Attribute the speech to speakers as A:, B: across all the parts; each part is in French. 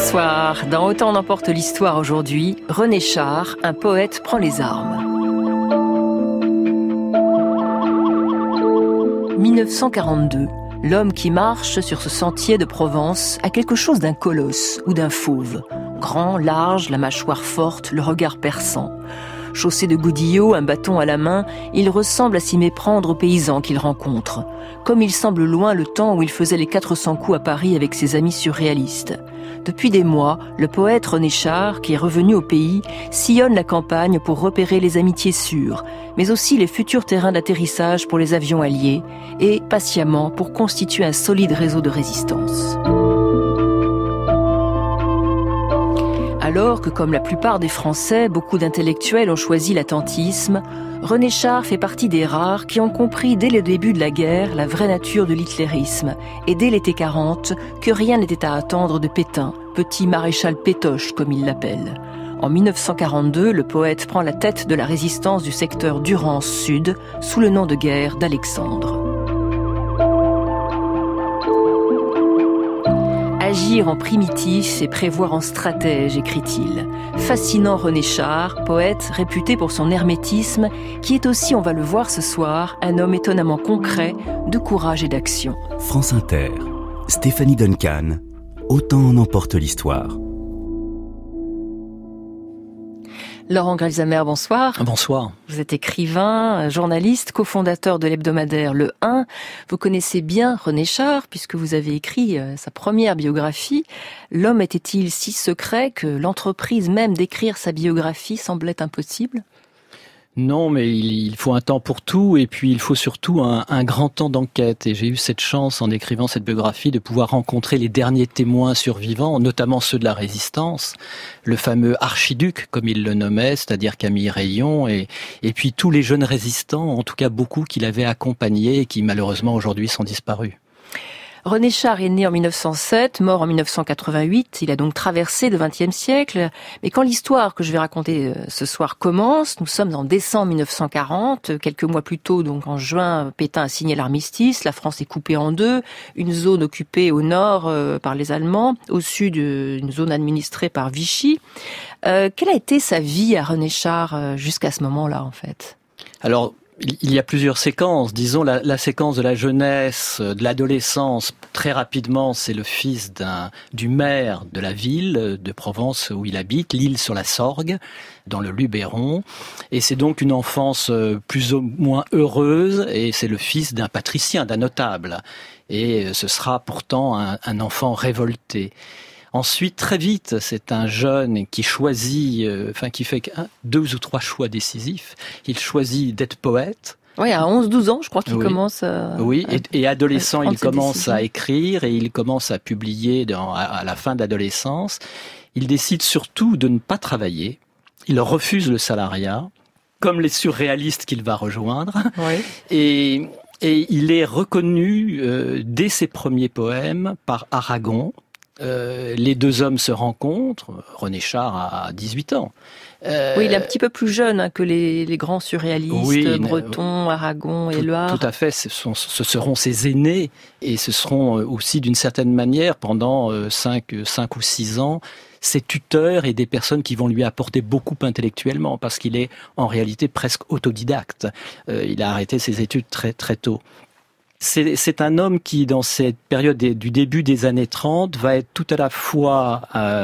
A: Bonsoir. Dans Autant en emporte l'histoire aujourd'hui, René Char, un poète prend les armes. 1942. L'homme qui marche sur ce sentier de Provence a quelque chose d'un colosse ou d'un fauve. Grand, large, la mâchoire forte, le regard perçant. Chaussé de godillots, un bâton à la main, il ressemble à s'y méprendre aux paysans qu'il rencontre. Comme il semble loin le temps où il faisait les 400 coups à Paris avec ses amis surréalistes. Depuis des mois, le poète René Char, qui est revenu au pays, sillonne la campagne pour repérer les amitiés sûres, mais aussi les futurs terrains d'atterrissage pour les avions alliés, et patiemment pour constituer un solide réseau de résistance. Alors que, comme la plupart des Français, beaucoup d'intellectuels ont choisi l'attentisme, René Char fait partie des rares qui ont compris dès le début de la guerre la vraie nature de l'hitlérisme, et dès l'été 40, que rien n'était à attendre de Pétain, petit maréchal Pétoche comme il l'appelle. En 1942, le poète prend la tête de la résistance du secteur Durance Sud, sous le nom de guerre d'Alexandre. Agir en primitif et prévoir en stratège, écrit-il. Fascinant René Char, poète réputé pour son hermétisme, qui est aussi, on va le voir ce soir, un homme étonnamment concret, de courage et d'action.
B: France Inter, Stéphanie Duncan, Autant en emporte l'histoire.
A: Laurent Grelzamer, bonsoir.
C: Bonsoir.
A: Vous êtes écrivain, journaliste, cofondateur de l'hebdomadaire Le 1. Vous connaissez bien René Char, puisque vous avez écrit sa première biographie. L'homme était-il si secret que l'entreprise même d'écrire sa biographie semblait impossible ?
C: Non, mais il faut un temps pour tout, et puis il faut surtout un grand temps d'enquête. Et j'ai eu cette chance, en écrivant cette biographie, de pouvoir rencontrer les derniers témoins survivants, notamment ceux de la Résistance, le fameux archiduc, comme il le nommait, c'est-à-dire Camille Rayon, et puis tous les jeunes résistants, en tout cas beaucoup qu'il avait accompagnés et qui malheureusement aujourd'hui sont disparus.
A: René Char est né en 1907, mort en 1988. Il a donc traversé le XXe siècle. Mais quand l'histoire que je vais raconter ce soir commence, nous sommes en décembre 1940. Quelques mois plus tôt, donc en juin, Pétain a signé l'armistice. La France est coupée en deux. Une zone occupée au nord par les Allemands, au sud une zone administrée par Vichy. Quelle a été sa vie à René Char jusqu'à ce moment-là, en fait ?
C: Alors, il y a plusieurs séquences. Disons la séquence de la jeunesse, de l'adolescence. Très rapidement, c'est le fils du maire de la ville de Provence où il habite, l'Isle-sur-la-Sorgue, dans le Luberon. Et c'est donc une enfance plus ou moins heureuse. Et c'est le fils d'un patricien, d'un notable. Et ce sera pourtant un enfant révolté. Ensuite, très vite, c'est un jeune qui choisit, qui fait 2 ou 3 choix décisifs. Il choisit d'être poète.
A: Oui, à 11-12 ans, je crois qu'il commence à...
C: Oui, et adolescent, il commence à écrire et il commence à publier à la fin de l'adolescence. Il décide surtout de ne pas travailler. Il refuse le salariat, comme les surréalistes qu'il va rejoindre. Oui. Et il est reconnu dès ses premiers poèmes par Aragon. Les deux hommes se rencontrent. René Char a 18 ans.
A: Oui, il est un petit peu plus jeune que les grands surréalistes, Breton, Aragon, Éluard.
C: Tout à fait, ce seront ses aînés, et ce seront aussi d'une certaine manière, pendant 5 ou 6 ans, ses tuteurs et des personnes qui vont lui apporter beaucoup intellectuellement, parce qu'il est en réalité presque autodidacte. Il a arrêté ses études très, très tôt. C'est un homme qui, dans cette période du début des années 30, va être tout à la fois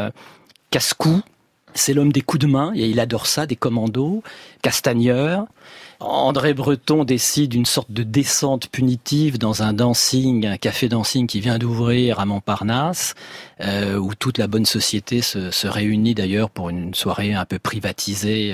C: casse-cou, c'est l'homme des coups de main, et il adore ça, des commandos, castagneur. André Breton décide une sorte de descente punitive dans un café dancing qui vient d'ouvrir à Montparnasse, où toute la bonne société se réunit d'ailleurs pour une soirée un peu privatisée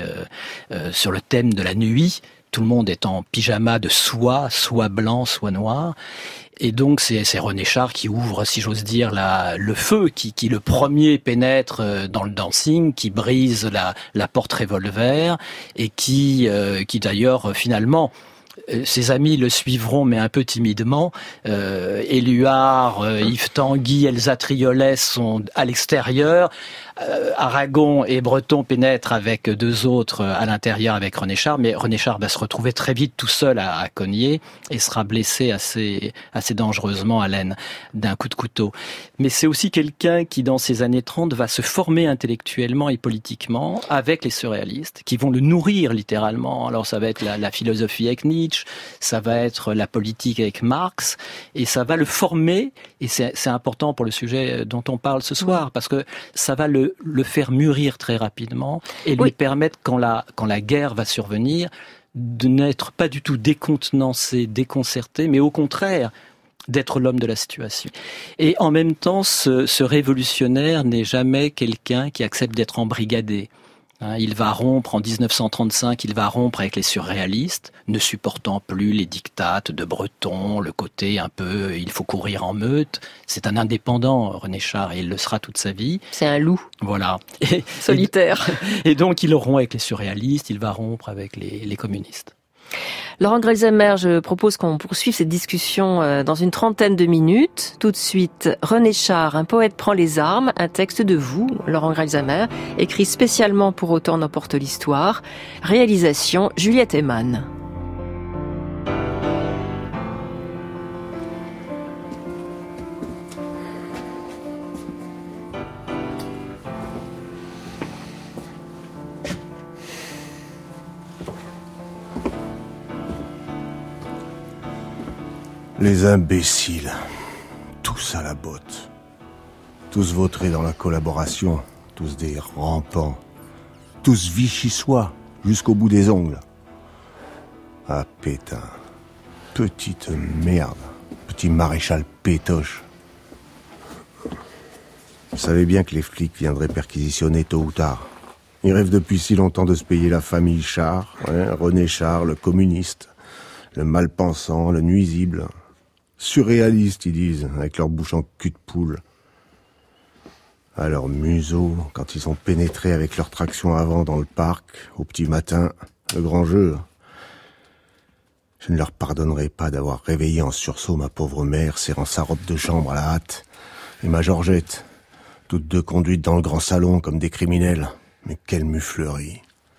C: sur le thème de la nuit. Tout le monde est en pyjama de soie, soit blanc, soit noir. Et donc, c'est René Char qui ouvre, si j'ose dire, le feu, qui le premier pénètre dans le dancing, qui brise la porte revolver, et qui d'ailleurs, finalement, Ses amis le suivront, mais un peu timidement. Éluard, Yves Tanguy, Elsa Triolet sont à l'extérieur. Aragon et Breton pénètrent avec deux autres à l'intérieur avec René Char, mais René Char va se retrouver très vite tout seul à Cognier et sera blessé assez dangereusement à l'aine d'un coup de couteau. Mais c'est aussi quelqu'un qui, dans ces années 30, va se former intellectuellement et politiquement avec les surréalistes, qui vont le nourrir littéralement. Alors ça va être la philosophie avec Nietzsche, ça va être la politique avec Marx, et ça va le former, et c'est important pour le sujet dont on parle ce soir, parce que ça va le faire mûrir très rapidement et lui permettre, quand la guerre va survenir, de n'être pas du tout décontenancé, déconcerté, mais au contraire, d'être l'homme de la situation. Et en même temps, ce révolutionnaire n'est jamais quelqu'un qui accepte d'être embrigadé. Il va rompre, en 1935, avec les surréalistes, ne supportant plus les dictates de Breton, le côté un peu « il faut courir en meute ». C'est un indépendant, René Char, et il le sera toute sa vie.
A: C'est un loup.
C: Voilà.
A: Solitaire.
C: Et donc, il rompt avec les surréalistes, il va rompre avec les communistes.
A: Laurent Grelzheimer, je propose qu'on poursuive cette discussion dans une trentaine de minutes. Tout de suite, René Char, un poète prend les armes, un texte de vous, Laurent Grelzheimer, écrit spécialement pour Autant n'emporte l'histoire. Réalisation, Juliette Eman.
D: Les imbéciles, tous à la botte, tous vautrés dans la collaboration, tous des rampants, tous vichysois jusqu'au bout des ongles. Ah Pétain, petite merde, petit maréchal pétoche. Je savais bien que les flics viendraient perquisitionner tôt ou tard. Ils rêvent depuis si longtemps de se payer la famille Char, René Char, le communiste, le malpensant, le nuisible. Surréalistes, ils disent, avec leur bouche en cul de poule. À leur museau, quand ils ont pénétré avec leur traction avant dans le parc, au petit matin, le grand jeu. Je ne leur pardonnerai pas d'avoir réveillé en sursaut ma pauvre mère, serrant sa robe de chambre à la hâte, et ma Georgette, toutes deux conduites dans le grand salon comme des criminels. Mais quelle muflerie!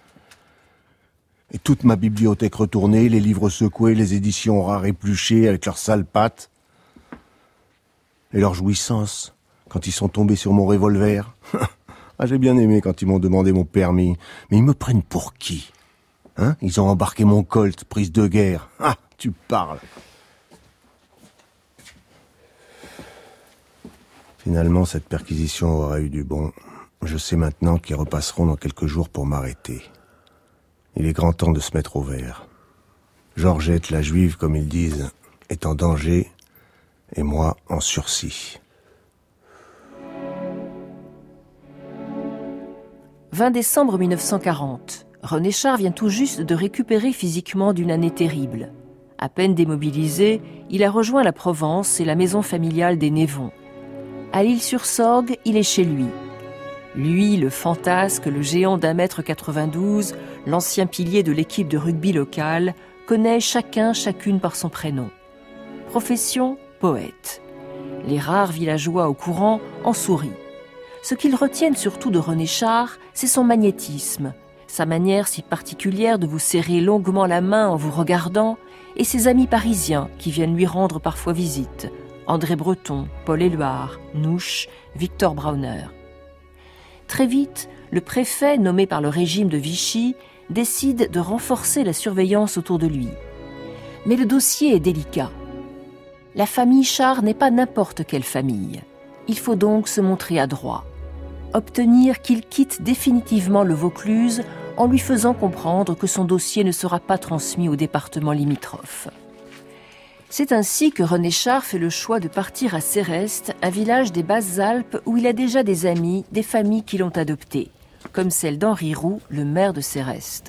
D: Et toute ma bibliothèque retournée, les livres secoués, les éditions rares épluchées avec leurs sales pattes. Et leur jouissance, quand ils sont tombés sur mon revolver. Ah, j'ai bien aimé quand ils m'ont demandé mon permis. Mais ils me prennent pour qui? Ils ont embarqué mon Colt, prise de guerre. Ah, tu parles. Finalement, cette perquisition aura eu du bon. Je sais maintenant qu'ils repasseront dans quelques jours pour m'arrêter. Il est grand temps de se mettre au vert. Georgette, la juive, comme ils disent, est en danger, et moi en sursis.
A: 20 décembre 1940. René Char vient tout juste de récupérer physiquement d'une année terrible. À peine démobilisé, il a rejoint la Provence et la maison familiale des Névons. À l'Île-sur-Sorgue, il est chez lui. Lui, le fantasque, le géant d'1,92 m, l'ancien pilier de l'équipe de rugby locale, connaît chacune par son prénom. Profession, poète. Les rares villageois au courant en sourient. Ce qu'ils retiennent surtout de René Char, c'est son magnétisme, sa manière si particulière de vous serrer longuement la main en vous regardant, et ses amis parisiens qui viennent lui rendre parfois visite. André Breton, Paul Éluard, Nouche, Victor Brauner. Très vite, le préfet, nommé par le régime de Vichy, décide de renforcer la surveillance autour de lui. Mais le dossier est délicat. La famille Char n'est pas n'importe quelle famille. Il faut donc se montrer adroit. Obtenir qu'il quitte définitivement le Vaucluse en lui faisant comprendre que son dossier ne sera pas transmis au département limitrophe. C'est ainsi que René Char fait le choix de partir à Céreste, un village des Basses-Alpes où il a déjà des amis, des familles qui l'ont adopté, comme celle d'Henri Roux, le maire de Céreste.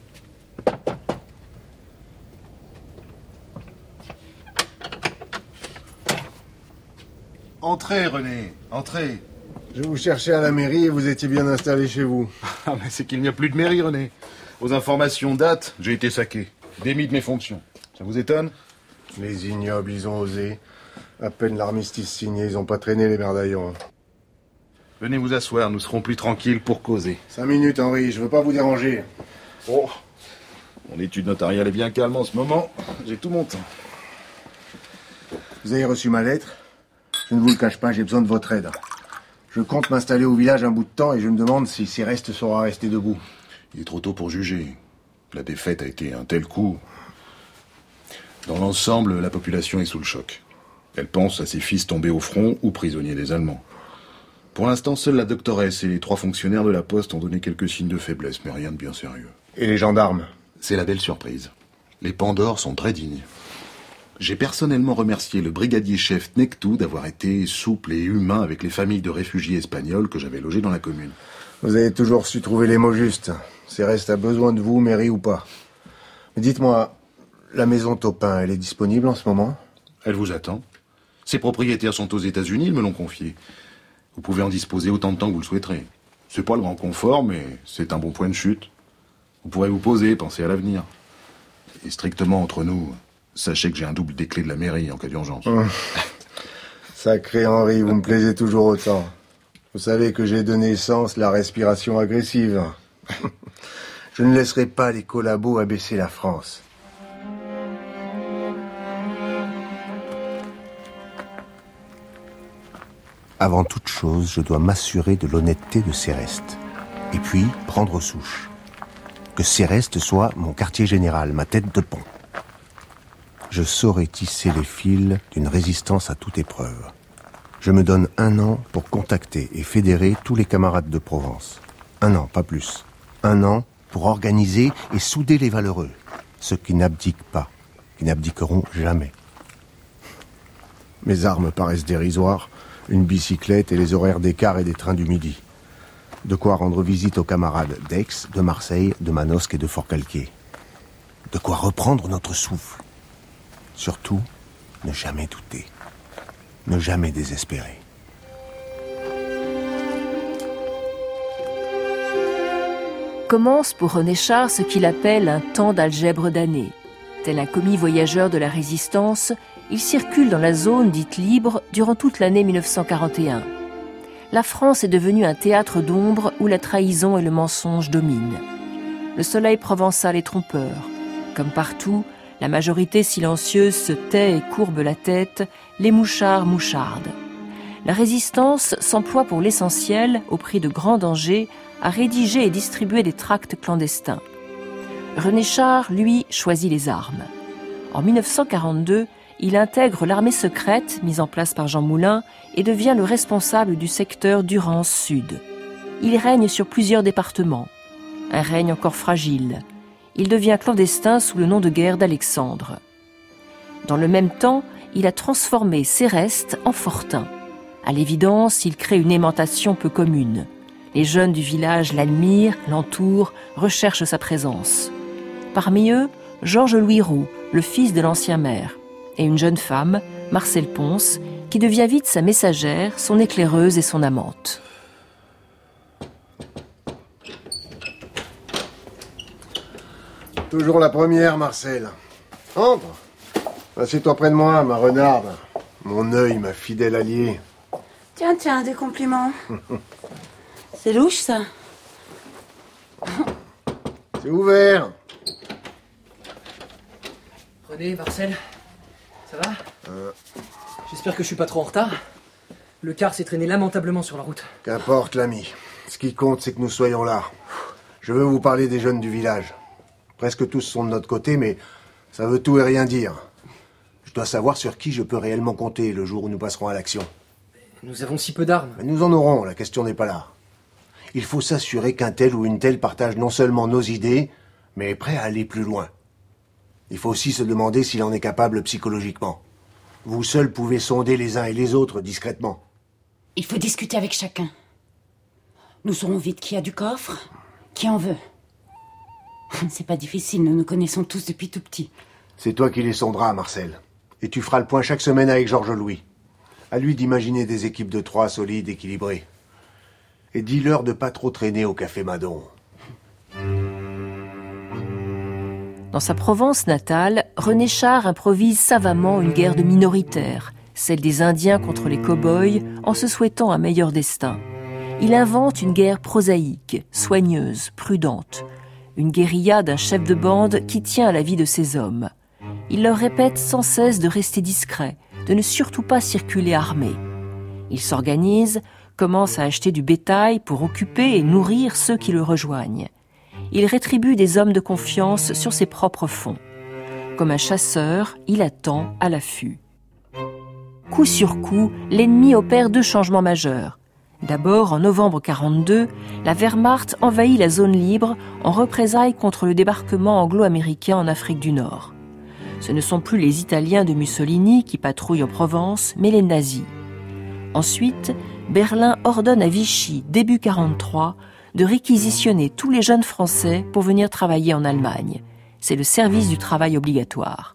E: Entrez, René, entrez.
D: Je vous cherchais à la mairie et vous étiez bien installé chez vous.
E: Ah, mais c'est qu'il n'y a plus de mairie, René. Vos informations datent, j'ai été saqué. Démis de mes fonctions. Ça vous étonne?
D: Les ignobles, ils ont osé. À peine l'armistice signé, ils ont pas traîné les merdaillons.
E: Venez vous asseoir, nous serons plus tranquilles pour causer.
D: 5 minutes, Henri, je veux pas vous déranger.
E: Oh, mon étude notariale est bien calme en ce moment. J'ai tout mon temps.
D: Vous avez reçu ma lettre? Je ne vous le cache pas, j'ai besoin de votre aide. Je compte m'installer au village un bout de temps et je me demande si Céreste saura rester debout.
E: Il est trop tôt pour juger. La défaite a été un tel coup. Dans l'ensemble, la population est sous le choc. Elle pense à ses fils tombés au front ou prisonniers des Allemands. Pour l'instant, seule la doctoresse et les 3 fonctionnaires de la poste ont donné quelques signes de faiblesse, mais rien de bien sérieux.
D: Et les gendarmes?
E: C'est la belle surprise. Les Pandores sont très dignes. J'ai personnellement remercié le brigadier-chef Nectou d'avoir été souple et humain avec les familles de réfugiés espagnols que j'avais logés dans la commune.
D: Vous avez toujours su trouver les mots justes. Céreste a besoin de vous, mairie ou pas. Mais dites-moi, la maison Taupin, elle est disponible en ce moment?
E: Elle vous attend. Ses propriétaires sont aux États-Unis, ils me l'ont confié. Vous pouvez en disposer autant de temps que vous le souhaiterez. C'est pas le grand confort, mais c'est un bon point de chute. Vous pourrez vous poser, penser à l'avenir. Et strictement entre nous, sachez que j'ai un double des clés de la mairie en cas d'urgence.
D: Sacré Henri, vous me plaisez toujours autant. Vous savez que j'ai de naissance la respiration agressive. Je ne laisserai pas les collabos abaisser la France. Avant toute chose, je dois m'assurer de l'honnêteté de Céreste. Et puis, prendre souche. Que Céreste soit mon quartier général, ma tête de pont. Je saurai tisser les fils d'une résistance à toute épreuve. Je me donne 1 an pour contacter et fédérer tous les camarades de Provence. 1 an, pas plus. 1 an pour organiser et souder les valeureux. Ceux qui n'abdiquent pas, qui n'abdiqueront jamais. Mes armes paraissent dérisoires. Une bicyclette et les horaires des cars et des trains du midi. De quoi rendre visite aux camarades d'Aix, de Marseille, de Manosque et de Forcalquier. De quoi reprendre notre souffle. Surtout, ne jamais douter. Ne jamais désespérer.
A: Commence pour René Char ce qu'il appelle un temps d'algèbre d'années. Tel un commis voyageur de la Résistance, il circule dans la zone dite libre durant toute l'année 1941. La France est devenue un théâtre d'ombre où la trahison et le mensonge dominent. Le soleil provençal est trompeur. Comme partout, la majorité silencieuse se tait et courbe la tête, les mouchards mouchardent. La Résistance s'emploie pour l'essentiel, au prix de grands dangers, à rédiger et distribuer des tracts clandestins. René Char, lui, choisit les armes. En 1942, il intègre l'armée secrète mise en place par Jean Moulin et devient le responsable du secteur Durance Sud. Il règne sur plusieurs départements. Un règne encore fragile. Il devient clandestin sous le nom de guerre d'Alexandre. Dans le même temps, il a transformé Céreste en fortin. À l'évidence, il crée une aimantation peu commune. Les jeunes du village l'admirent, l'entourent, recherchent sa présence. Parmi eux, Georges-Louis Roux, le fils de l'ancien maire, et une jeune femme, Marcelle Ponce, qui devient vite sa messagère, son éclaireuse et son amante.
D: Toujours la première, Marcel. Entre. Assieds-toi près de moi, ma renarde. Mon œil, ma fidèle alliée.
F: Tiens, des compliments. C'est louche, ça.
D: C'est ouvert.
G: René, Marcel, ça va J'espère que je suis pas trop en retard. Le car s'est traîné lamentablement sur la route.
D: Qu'importe, l'ami. Ce qui compte, c'est que nous soyons là. Je veux vous parler des jeunes du village. Presque tous sont de notre côté, mais ça veut tout et rien dire. Je dois savoir sur qui je peux réellement compter le jour où nous passerons à l'action.
G: Nous avons si peu d'armes.
D: Mais nous en aurons, la question n'est pas là. Il faut s'assurer qu'un tel ou une telle partage non seulement nos idées, mais est prêt à aller plus loin. Il faut aussi se demander s'il en est capable psychologiquement. Vous seuls pouvez sonder les uns et les autres discrètement.
F: Il faut discuter avec chacun. Nous saurons vite qui a du coffre, qui en veut. C'est pas difficile, nous nous connaissons tous depuis tout petit.
D: C'est toi qui les sonderas, Marcel. Et tu feras le point chaque semaine avec Georges-Louis. À lui d'imaginer des équipes de 3 solides, équilibrées. Et dis-leur de pas trop traîner au Café Madon.
A: Dans sa Provence natale, René Char improvise savamment une guerre de minoritaires, celle des Indiens contre les cow-boys, en se souhaitant un meilleur destin. Il invente une guerre prosaïque, soigneuse, prudente. Une guérilla d'un chef de bande qui tient à la vie de ses hommes. Il leur répète sans cesse de rester discrets, de ne surtout pas circuler armés. Il s'organise, commence à acheter du bétail pour occuper et nourrir ceux qui le rejoignent. Il rétribue des hommes de confiance sur ses propres fonds. Comme un chasseur, il attend à l'affût. Coup sur coup, l'ennemi opère 2 changements majeurs. D'abord, en novembre 1942, la Wehrmacht envahit la zone libre en représailles contre le débarquement anglo-américain en Afrique du Nord. Ce ne sont plus les Italiens de Mussolini qui patrouillent en Provence, mais les nazis. Ensuite, Berlin ordonne à Vichy, début 1943, de réquisitionner tous les jeunes Français pour venir travailler en Allemagne. C'est le service du travail obligatoire.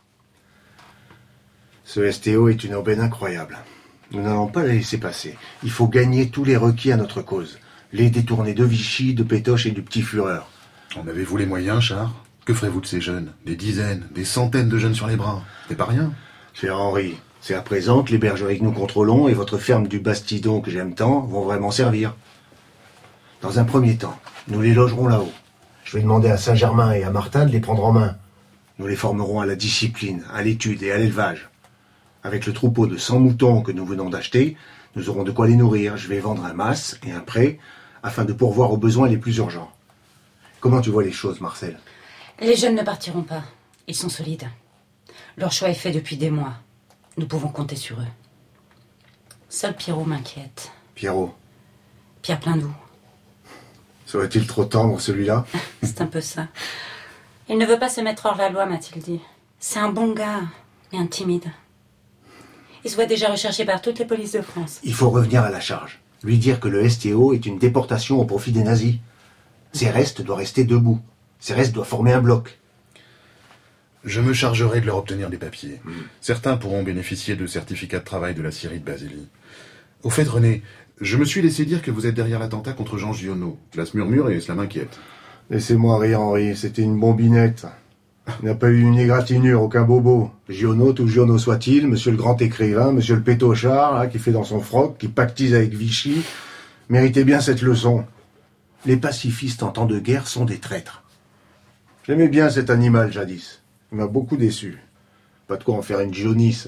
H: Ce STO est une aubaine incroyable. Nous n'allons pas la laisser passer. Il faut gagner tous les requis à notre cause. Les détourner de Vichy, de Pétoche et du petit Führer.
E: En avez-vous les moyens, Char? Que ferez-vous de ces jeunes? Des dizaines, des centaines de jeunes sur les bras. C'est pas rien.
H: Cher Henri, c'est à présent que les bergeries que nous contrôlons et votre ferme du Bastidon que j'aime tant vont vraiment servir. Dans un premier temps, nous les logerons là-haut. Je vais demander à Saint-Germain et à Martin de les prendre en main. Nous les formerons à la discipline, à l'étude et à l'élevage. Avec le troupeau de 100 moutons que nous venons d'acheter, nous aurons de quoi les nourrir. Je vais vendre un mas et un pré afin de pourvoir aux besoins les plus urgents. Comment tu vois les choses, Marcel?
F: Les jeunes ne partiront pas. Ils sont solides. Leur choix est fait depuis des mois. Nous pouvons compter sur eux. Seul Pierrot m'inquiète.
H: Pierrot?
F: Pierre Pleindou.
H: Serait-il trop tendre, celui-là?
F: C'est un peu ça. Il ne veut pas se mettre hors la loi, m'a-t-il dit. C'est un bon gars, mais un timide. Il se voit déjà recherché par toutes les polices de France.
H: Il faut revenir à la charge. Lui dire que le STO est une déportation au profit des nazis. Céreste doit rester debout. Céreste doit former un bloc.
E: Je me chargerai de leur obtenir des papiers. Certains pourront bénéficier de certificats de travail de la Syrie de Basélie. Au fait, René, je me suis laissé dire que vous êtes derrière l'attentat contre Jean Giono. Cela se murmure et cela m'inquiète.
H: Laissez-moi rire, Henri. C'était une bombinette. Il n'y a pas eu une égratignure, aucun bobo. Giono, tout Giono soit-il, monsieur le grand écrivain, monsieur le pétochard, là, qui fait dans son froc, qui pactise avec Vichy, méritait bien cette leçon. Les pacifistes en temps de guerre sont des traîtres. J'aimais bien cet animal, jadis. Il m'a beaucoup déçu. Pas de quoi en faire une Gionisse.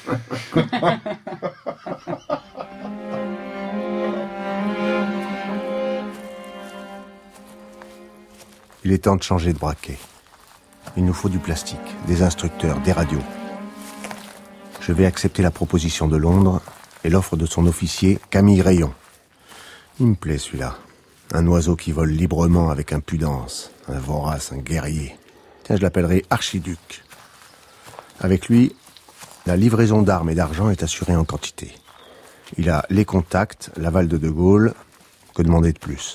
D: Il est temps de changer de braquet. Il nous faut du plastique, des instructeurs, des radios. Je vais accepter la proposition de Londres et l'offre de son officier, Camille Rayon. Il me plaît celui-là. Un oiseau qui vole librement avec impudence. Un vorace, un guerrier. Tiens, je l'appellerai Archiduc. Avec lui, la livraison d'armes et d'argent est assurée en quantité. Il a les contacts, l'aval de Gaulle. Que demander de plus?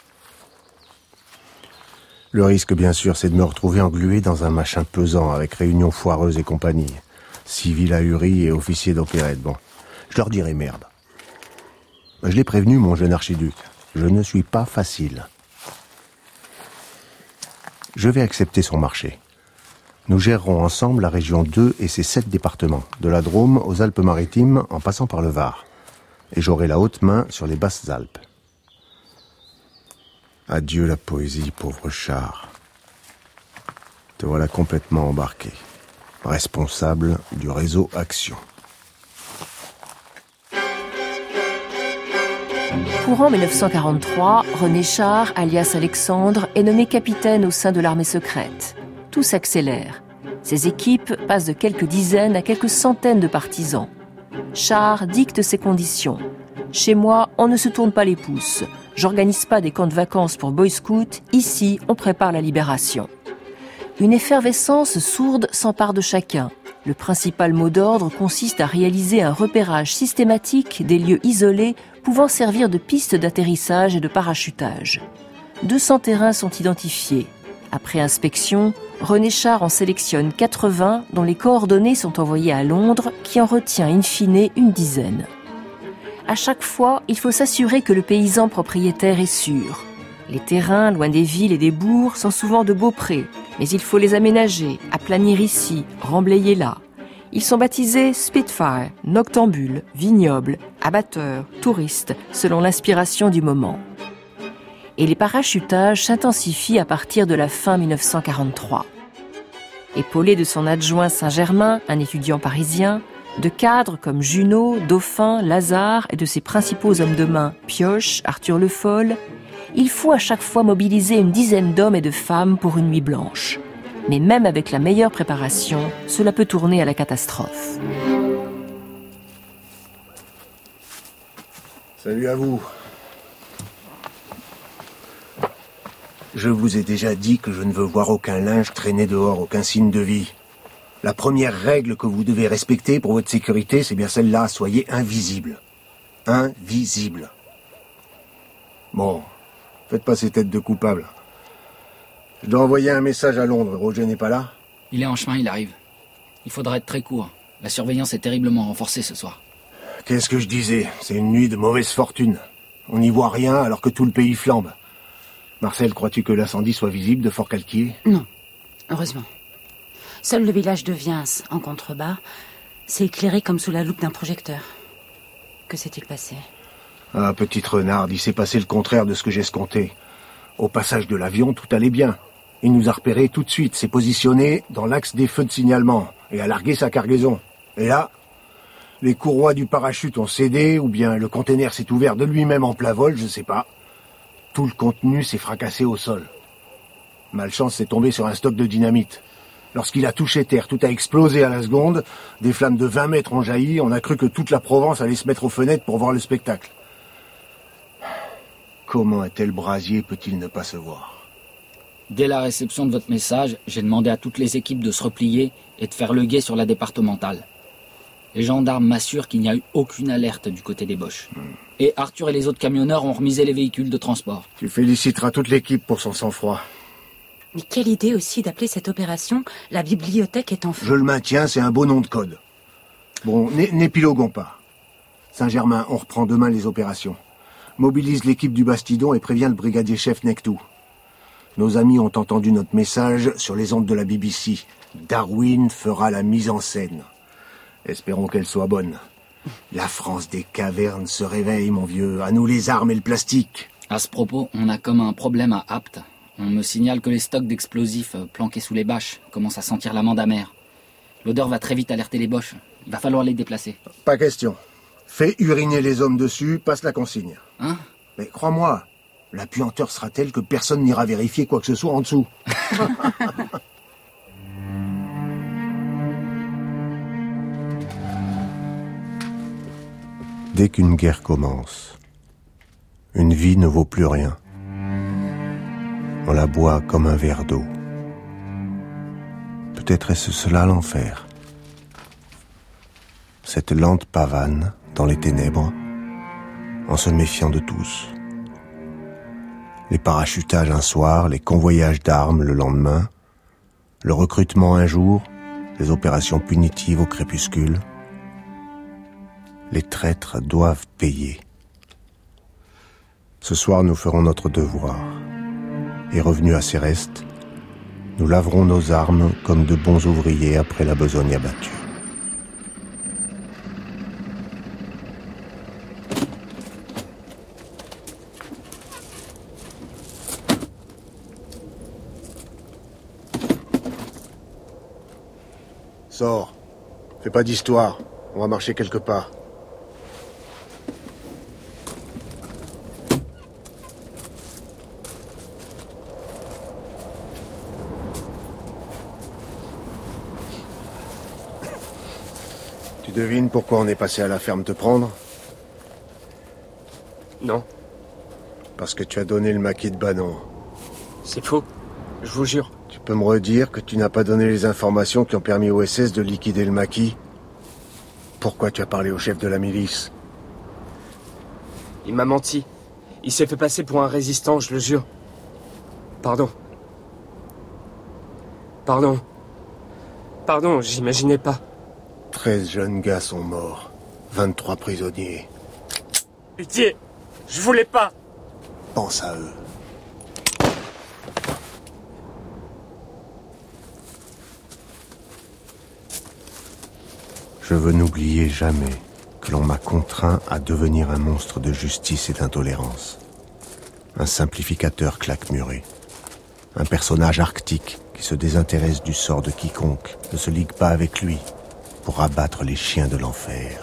D: Le risque, bien sûr, c'est de me retrouver englué dans un machin pesant avec réunions foireuses et compagnie. Civil ahuri et officier d'opérette. Bon, je leur dirai merde. Je l'ai prévenu, mon jeune archiduc. Je ne suis pas facile. Je vais accepter son marché. Nous gérerons ensemble la région 2 et ses 7 départements, de la Drôme aux Alpes-Maritimes en passant par le Var. Et j'aurai la haute main sur les Basses-Alpes. Adieu la poésie, pauvre Char. Te voilà complètement embarqué. Responsable du réseau Action.
A: Courant 1943, René Char, alias Alexandre, est nommé capitaine au sein de l'armée secrète. Tout s'accélère. Ses équipes passent de quelques dizaines à quelques centaines de partisans. Char dicte ses conditions. Chez moi, on ne se tourne pas les pouces. J'organise pas des camps de vacances pour boy scouts. Ici, on prépare la libération. Une effervescence sourde s'empare de chacun. Le principal mot d'ordre consiste à réaliser un repérage systématique des lieux isolés pouvant servir de piste d'atterrissage et de parachutage. 200 terrains sont identifiés. Après inspection, René Char en sélectionne 80 dont les coordonnées sont envoyées à Londres, qui en retient in fine une dizaine. À chaque fois, il faut s'assurer que le paysan propriétaire est sûr. Les terrains, loin des villes et des bourgs, sont souvent de beaux prés. Mais il faut les aménager, aplanir ici, remblayer là. Ils sont baptisés Spitfire, noctambules, vignobles, abatteurs, touristes, selon l'inspiration du moment. Et les parachutages s'intensifient à partir de la fin 1943. Épaulé de son adjoint Saint-Germain, un étudiant parisien, de cadres comme Junot, Dauphin, Lazare et de ses principaux hommes de main, Pioche, Arthur Le Foll, il faut à chaque fois mobiliser une dizaine d'hommes et de femmes pour une nuit blanche. Mais même avec la meilleure préparation, cela peut tourner à la catastrophe.
H: Salut à vous. Je vous ai déjà dit que je ne veux voir aucun linge traîner dehors, aucun signe de vie. La première règle que vous devez respecter pour votre sécurité, c'est bien celle-là, soyez invisible. Invisible. Bon, faites pas ces têtes de coupables. Je dois envoyer un message à Londres. Roger n'est pas là?
I: Il est en chemin, il arrive. Il faudra être très court. La surveillance est terriblement renforcée ce soir.
H: Qu'est-ce que je disais? C'est une nuit de mauvaise fortune. On n'y voit rien alors que tout le pays flambe. Marcel, crois-tu que l'incendie soit visible de Fort Calquier?
F: Non, heureusement. Seul le village de Viens, en contrebas, s'est éclairé comme sous la loupe d'un projecteur. Que s'est-il passé?
H: Ah, petite renarde, il s'est passé le contraire de ce que j'escomptais. Au passage de l'avion, tout allait bien. Il nous a repérés tout de suite, s'est positionné dans l'axe des feux de signalement et a largué sa cargaison. Et là, les courroies du parachute ont cédé, ou bien le conteneur s'est ouvert de lui-même en plein vol, je sais pas. Tout le contenu s'est fracassé au sol. Malchance, c'est tombé sur un stock de dynamite. Lorsqu'il a touché terre, tout a explosé à la seconde. Des flammes de 20 mètres ont jailli. On a cru que toute la Provence allait se mettre aux fenêtres pour voir le spectacle. Comment un tel brasier peut-il ne pas se voir?
I: Dès la réception de votre message, j'ai demandé à toutes les équipes de se replier et de faire le guet sur la départementale. Les gendarmes m'assurent qu'il n'y a eu aucune alerte du côté des Boches. Et Arthur et les autres camionneurs ont remisé les véhicules de transport.
H: Tu féliciteras toute l'équipe pour son sang-froid.
F: Mais quelle idée aussi d'appeler cette opération « La bibliothèque est en feu ».
H: Je le maintiens, c'est un beau nom de code. Bon, n'épiloguons pas. Saint-Germain, on reprend demain les opérations. Mobilise l'équipe du Bastidon et prévient le brigadier-chef Nectou. Nos amis ont entendu notre message sur les ondes de la BBC. Darwin fera la mise en scène. Espérons qu'elle soit bonne. La France des cavernes se réveille, mon vieux. À nous les armes et le plastique.
I: À ce propos, on a comme un problème à Apt. On me signale que les stocks d'explosifs planqués sous les bâches commencent à sentir l'amande amère. L'odeur va très vite alerter les Boches. Il va falloir les déplacer.
H: Pas question. Fais uriner les hommes dessus, passe la consigne.
I: Hein?
H: Mais crois-moi, la puanteur sera telle que personne n'ira vérifier quoi que ce soit en dessous.
D: Dès qu'une guerre commence, une vie ne vaut plus rien. On la boit comme un verre d'eau. Peut-être est-ce cela l'enfer. Cette lente pavane dans les ténèbres, en se méfiant de tous. Les parachutages un soir, les convoyages d'armes le lendemain, le recrutement un jour, les opérations punitives au crépuscule. Les traîtres doivent payer. Ce soir, nous ferons notre devoir. Et revenus à ces restes, nous laverons nos armes comme de bons ouvriers après la besogne abattue.
H: Sors. Fais pas d'histoire. On va marcher quelque part. Tu devines pourquoi on est passé à la ferme te prendre?
J: Non.
H: Parce que tu as donné le maquis de Banon.
J: C'est faux. Je vous jure.
H: Tu peux me redire que tu n'as pas donné les informations qui ont permis au SS de liquider le maquis? Pourquoi tu as parlé au chef de la milice?
J: Il m'a menti. Il s'est fait passer pour un résistant, je le jure. Pardon. Pardon. Pardon, j'imaginais pas.
H: 13 jeunes gars sont morts. 23 prisonniers.
J: Pitié. Je voulais pas.
H: Pense à eux.
D: Je veux n'oublier jamais que l'on m'a contraint à devenir un monstre de justice et d'intolérance. Un simplificateur claquemuré. Un personnage arctique qui se désintéresse du sort de quiconque, ne se ligue pas avec lui pour abattre les chiens de l'enfer.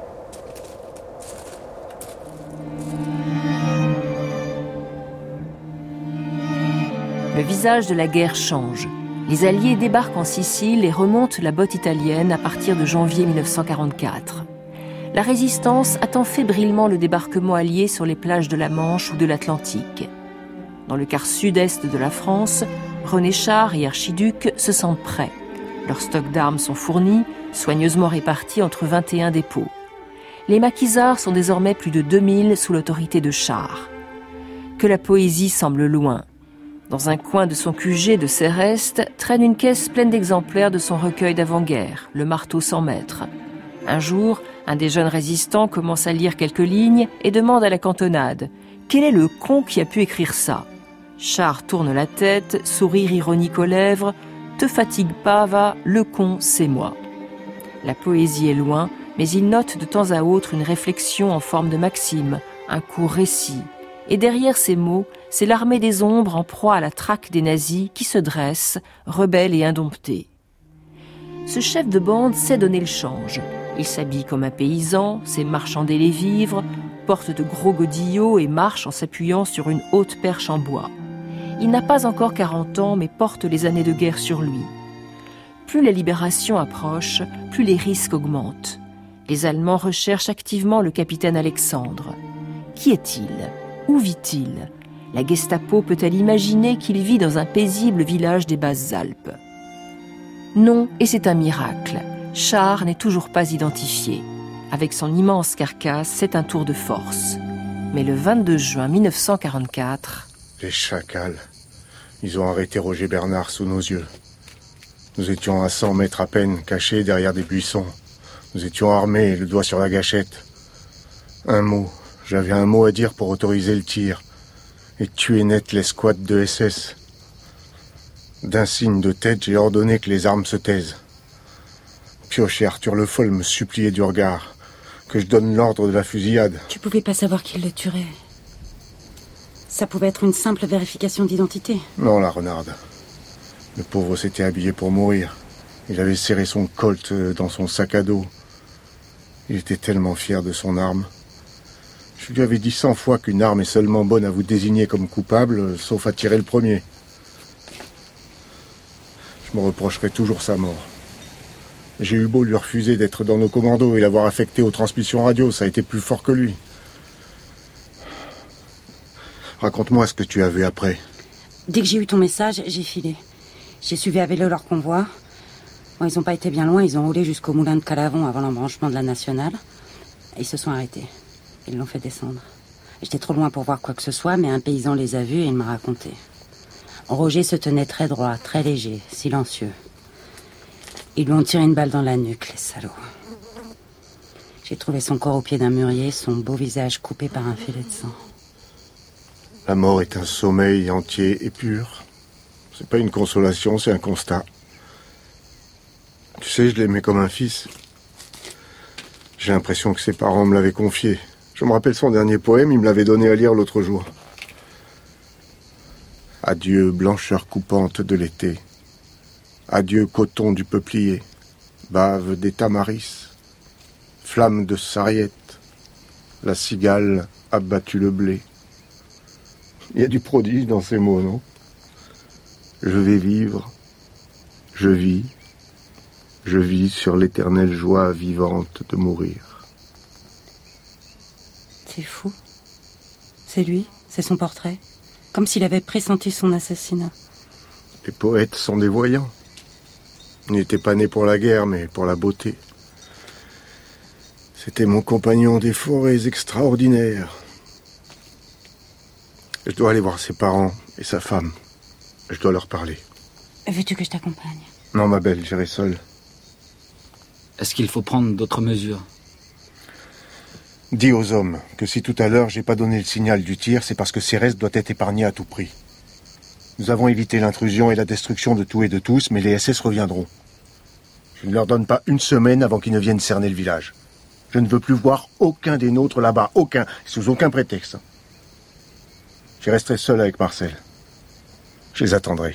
A: Le visage de la guerre change. Les Alliés débarquent en Sicile et remontent la botte italienne à partir de janvier 1944. La résistance attend fébrilement le débarquement allié sur les plages de la Manche ou de l'Atlantique. Dans le quart sud-est de la France, René Char et archiducs se sentent prêts. Leurs stocks d'armes sont fournis, soigneusement répartis entre 21 dépôts. Les maquisards sont désormais plus de 2000 sous l'autorité de Char. Que la poésie semble loin. Dans un coin de son QG de Céreste, traîne une caisse pleine d'exemplaires de son recueil d'avant-guerre, Le marteau sans maître. Un jour, un des jeunes résistants commence à lire quelques lignes et demande à la cantonade « Quel est le con qui a pu écrire ça ?» Char tourne la tête, sourire ironique aux lèvres « Te fatigue pas, va, le con, c'est moi ». La poésie est loin, mais il note de temps à autre une réflexion en forme de maxime, un court récit. Et derrière ces mots, c'est l'armée des ombres en proie à la traque des nazis qui se dresse, rebelle et indomptée. Ce chef de bande sait donner le change. Il s'habille comme un paysan, sait marchander les vivres, porte de gros godillots et marche en s'appuyant sur une haute perche en bois. Il n'a pas encore 40 ans, mais porte les années de guerre sur lui. Plus la libération approche, plus les risques augmentent. Les Allemands recherchent activement le capitaine Alexandre. Qui est-il ? Où vit-il ? La Gestapo peut-elle imaginer qu'il vit dans un paisible village des Basses-Alpes ? Non, et c'est un miracle. Char n'est toujours pas identifié. Avec son immense carcasse, c'est un tour de force. Mais le 22 juin 1944...
D: Les chacals. Ils ont arrêté Roger Bernard sous nos yeux. Nous étions à 100 mètres à peine, cachés derrière des buissons. Nous étions armés, le doigt sur la gâchette. Un mot. J'avais un mot à dire pour autoriser le tir. Et tuer net l'escouade de SS. D'un signe de tête, j'ai ordonné que les armes se taisent. Pioche et Arthur Le Foll me suppliaient du regard, que je donne l'ordre de la fusillade.
F: Tu pouvais pas savoir qui le tuerait. Ça pouvait être une simple vérification d'identité.
D: Non, la renarde. Le pauvre s'était habillé pour mourir. Il avait serré son colt dans son sac à dos. Il était tellement fier de son arme. Je lui avais dit 100 fois qu'une arme est seulement bonne à vous désigner comme coupable, sauf à tirer le premier. Je me reprocherai toujours sa mort. J'ai eu beau lui refuser d'être dans nos commandos et l'avoir affecté aux transmissions radio, ça a été plus fort que lui. Raconte-moi ce que tu as vu après.
F: Dès que j'ai eu ton message, j'ai filé. J'ai suivi à vélo leur convoi. Bon, ils n'ont pas été bien loin, ils ont roulé jusqu'au moulin de Calavon avant l'embranchement de la Nationale. Et ils se sont arrêtés. Ils l'ont fait descendre. J'étais trop loin pour voir quoi que ce soit, mais un paysan les a vus et il m'a raconté. Roger se tenait très droit, très léger, silencieux. Ils lui ont tiré une balle dans la nuque, les salauds. J'ai trouvé son corps au pied d'un mûrier, son beau visage coupé par un filet de sang.
D: La mort est un sommeil entier et pur. C'est pas une consolation, c'est un constat. Tu sais, je l'aimais comme un fils. J'ai l'impression que ses parents me l'avaient confié. Je me rappelle son dernier poème, il me l'avait donné à lire l'autre jour. Adieu, blancheur coupante de l'été. Adieu, coton du peuplier. Bave des tamaris. Flamme de sarriette. La cigale a battu le blé. Il y a du prodige dans ces mots, non ? Je vais vivre. Je vis. Je vis sur l'éternelle joie vivante de mourir.
F: C'est fou. C'est lui, c'est son portrait. Comme s'il avait pressenti son assassinat.
D: Les poètes sont des voyants. Il n'était pas né pour la guerre, mais pour la beauté. C'était mon compagnon des forêts extraordinaires. Je dois aller voir ses parents et sa femme. Je dois leur parler.
F: Veux-tu que je t'accompagne ?
D: Non, ma belle, j'irai seul.
I: Est-ce qu'il faut prendre d'autres mesures ?
D: Dis aux hommes que si tout à l'heure j'ai pas donné le signal du tir, c'est parce que Céreste doit être épargné à tout prix. Nous avons évité l'intrusion et la destruction de tout et de tous, mais les SS reviendront.
H: Je ne leur donne pas une semaine avant qu'ils ne viennent cerner le village. Je ne veux plus voir aucun des nôtres là-bas, aucun, sous aucun prétexte. J'y resterai seul avec Marcel. Je les attendrai.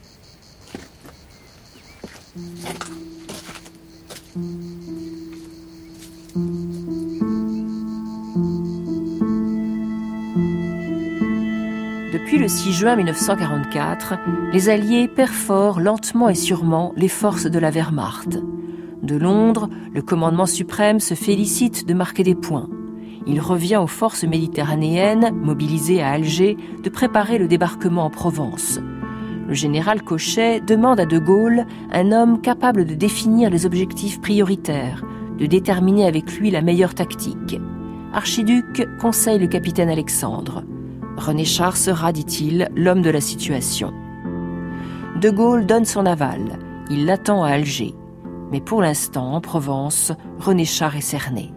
A: Depuis le 6 juin 1944, les Alliés perforent lentement et sûrement les forces de la Wehrmacht. De Londres, le commandement suprême se félicite de marquer des points. Il revient aux forces méditerranéennes, mobilisées à Alger, de préparer le débarquement en Provence. Le général Cochet demande à De Gaulle un homme capable de définir les objectifs prioritaires, de déterminer avec lui la meilleure tactique. Archiduc conseille le capitaine Alexandre. René Char sera, dit-il, l'homme de la situation. De Gaulle donne son aval. Il l'attend à Alger. Mais pour l'instant, en Provence, René Char est cerné.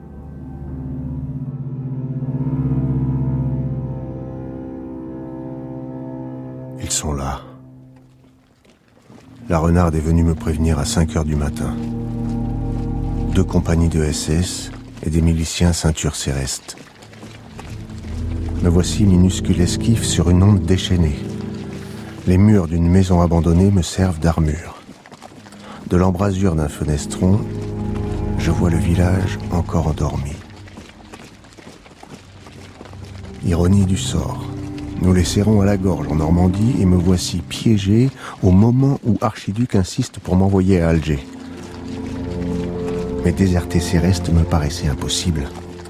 D: Ils sont là. La Renarde est venue me prévenir à 5 heures du matin. 2 compagnies de SS et des miliciens ceinture Céreste. Me voici minuscule esquif sur une onde déchaînée. Les murs d'une maison abandonnée me servent d'armure. De l'embrasure d'un fenestron, je vois le village encore endormi. Ironie du sort. Nous les serrons à la gorge en Normandie et me voici piégé au moment où Archiduc insiste pour m'envoyer à Alger. Mais déserter Céreste me paraissait impossible.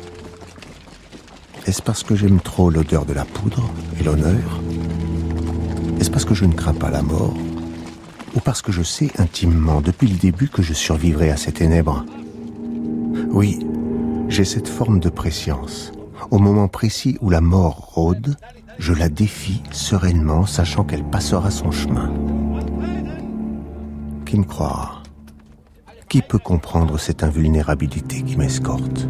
D: Est-ce parce que j'aime trop l'odeur de la poudre et l'honneur? Est-ce parce que je ne crains pas la mort? Ou parce que je sais intimement depuis le début que je survivrai à ces ténèbres? Oui, j'ai cette forme de prescience. Au moment précis où la mort rôde, je la défie sereinement, sachant qu'elle passera son chemin. Qui me croira? Qui peut comprendre cette invulnérabilité qui m'escorte?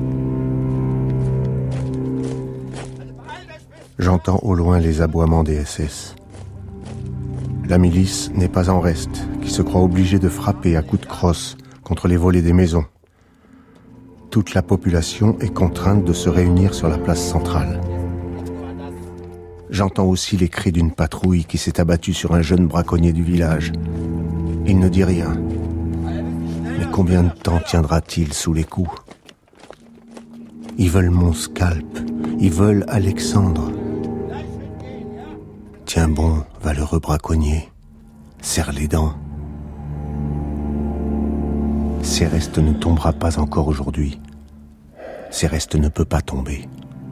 D: J'entends au loin les aboiements des SS. La milice n'est pas en reste, qui se croit obligée de frapper à coups de crosse contre les volets des maisons. Toute la population est contrainte de se réunir sur la place centrale. J'entends aussi les cris d'une patrouille qui s'est abattue sur un jeune braconnier du village. Il ne dit rien. Mais combien de temps tiendra-t-il sous les coups? Ils veulent mon scalp. Ils veulent Alexandre. Tiens bon, valeureux braconnier. Serre les dents. Céreste ne tombera pas encore aujourd'hui. Céreste ne peut pas tomber.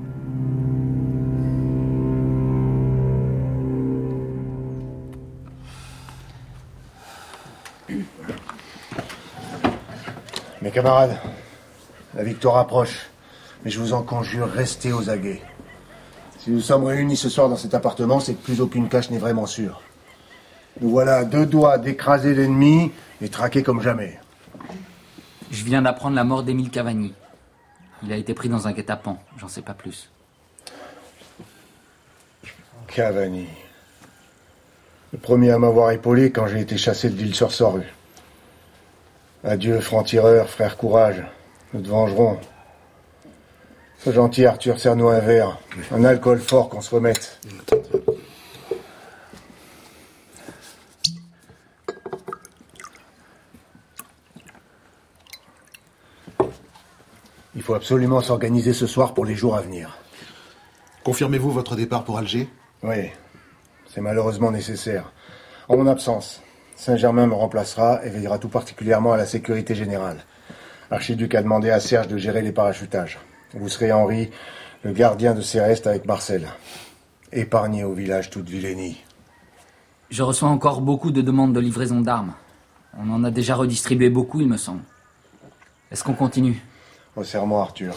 H: Mes camarades, la victoire approche, mais je vous en conjure, restez aux aguets. Si nous sommes réunis ce soir dans cet appartement, c'est que plus aucune cache n'est vraiment sûre. Nous voilà à 2 doigts d'écraser l'ennemi et traquer comme jamais.
I: Je viens d'apprendre la mort d'Émile Cavani. Il a été pris dans un guet-apens, j'en sais pas plus.
H: Cavani. Le premier à m'avoir épaulé quand j'ai été chassé de Ville-sur-Sorue. Adieu, franc-tireur, frère courage. Nous te vengerons. Sois gentil, Arthur, serre-nous un verre. Un alcool fort qu'on se remette. Il faut absolument s'organiser ce soir pour les jours à venir.
E: Confirmez-vous votre départ pour Alger?
H: Oui, c'est malheureusement nécessaire. En mon absence, Saint-Germain me remplacera et veillera tout particulièrement à la sécurité générale. Archiduc a demandé à Serge de gérer les parachutages. Vous serez, Henri, le gardien de Céreste avec Marcel. Épargnez au village toute vilainie.
I: Je reçois encore beaucoup de demandes de livraison d'armes. On en a déjà redistribué beaucoup, il me semble. Est-ce qu'on continue?
H: Resserre-moi, Arthur.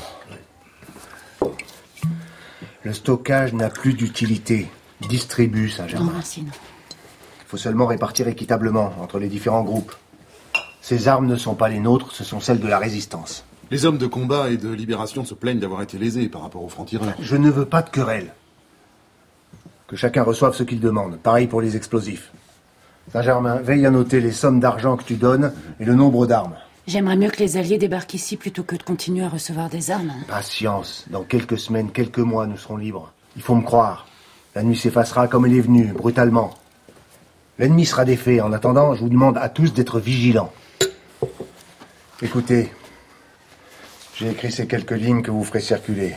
H: Le stockage n'a plus d'utilité. Distribue, Saint-Germain. Il faut seulement répartir équitablement entre les différents groupes. Ces armes ne sont pas les nôtres, ce sont celles de la résistance.
E: Les hommes de combat et de libération se plaignent d'avoir été lésés par rapport aux francs-tireurs.
H: Je ne veux pas de querelle. Que chacun reçoive ce qu'il demande. Pareil pour les explosifs. Saint-Germain, veille à noter les sommes d'argent que tu donnes et le nombre d'armes.
F: J'aimerais mieux que les Alliés débarquent ici plutôt que de continuer à recevoir des armes.
H: Patience. Dans quelques semaines, quelques mois, nous serons libres. Il faut me croire. La nuit s'effacera comme elle est venue, brutalement. L'ennemi sera défait. En attendant, je vous demande à tous d'être vigilants. Écoutez, j'ai écrit ces quelques lignes que vous ferez circuler.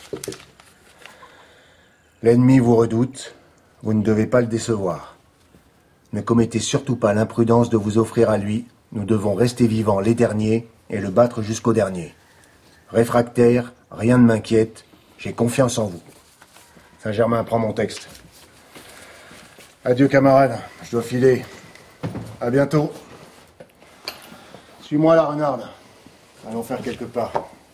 H: L'ennemi vous redoute. Vous ne devez pas le décevoir. Ne commettez surtout pas l'imprudence de vous offrir à lui. Nous devons rester vivants les derniers et le battre jusqu'au dernier. Réfractaire, rien ne m'inquiète. J'ai confiance en vous. Saint-Germain, prends mon texte. Adieu, camarades. Je dois filer. À bientôt. Suis-moi, la renarde. Allons faire quelques pas.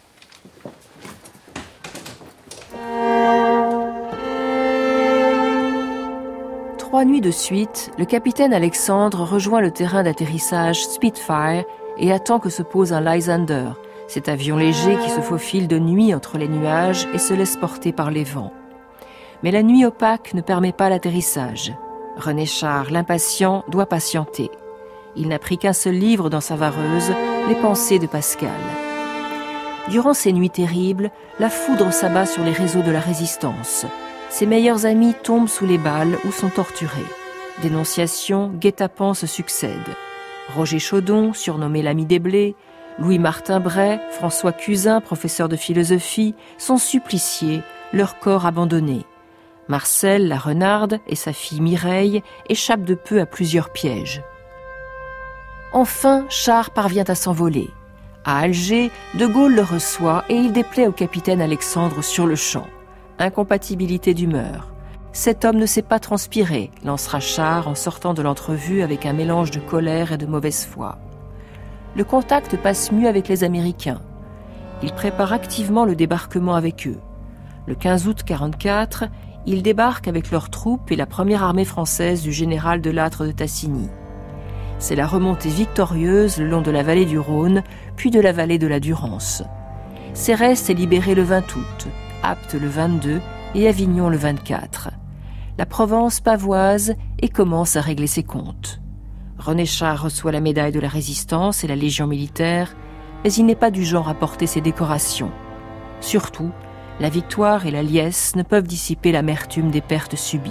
A: Trois nuits de suite, le capitaine Alexandre rejoint le terrain d'atterrissage Spitfire et attend que se pose un Lysander, cet avion léger qui se faufile de nuit entre les nuages et se laisse porter par les vents. Mais la nuit opaque ne permet pas l'atterrissage. René Char, l'impatient, doit patienter. Il n'a pris qu'un seul livre dans sa vareuse, Les pensées de Pascal. Durant ces nuits terribles, la foudre s'abat sur les réseaux de la résistance. Ses meilleurs amis tombent sous les balles ou sont torturés. Dénonciations, guet-apens se succèdent. Roger Chaudon, surnommé l'ami des blés, Louis-Martin Bray, François Cusin, professeur de philosophie, sont suppliciés, leur corps abandonné. Marcel, la renarde, et sa fille Mireille échappent de peu à plusieurs pièges. Enfin, Char parvient à s'envoler. À Alger, De Gaulle le reçoit et il déplaît au capitaine Alexandre sur le champ. Incompatibilité d'humeur. Cet homme ne sait pas transpirer, lancera Char en sortant de l'entrevue avec un mélange de colère et de mauvaise foi. Le contact passe mieux avec les Américains. Il prépare activement le débarquement avec eux. Le 15 août 1944, ils débarquent avec leurs troupes et la première armée française du général Delattre de Tassigny. C'est la remontée victorieuse le long de la vallée du Rhône, puis de la vallée de la Durance. Cérès est libéré le 20 août, Apt le 22 et Avignon le 24. La Provence pavoise et commence à régler ses comptes. René Char reçoit la médaille de la Résistance et la Légion militaire, mais il n'est pas du genre à porter ses décorations. Surtout, la victoire et la liesse ne peuvent dissiper l'amertume des pertes subies.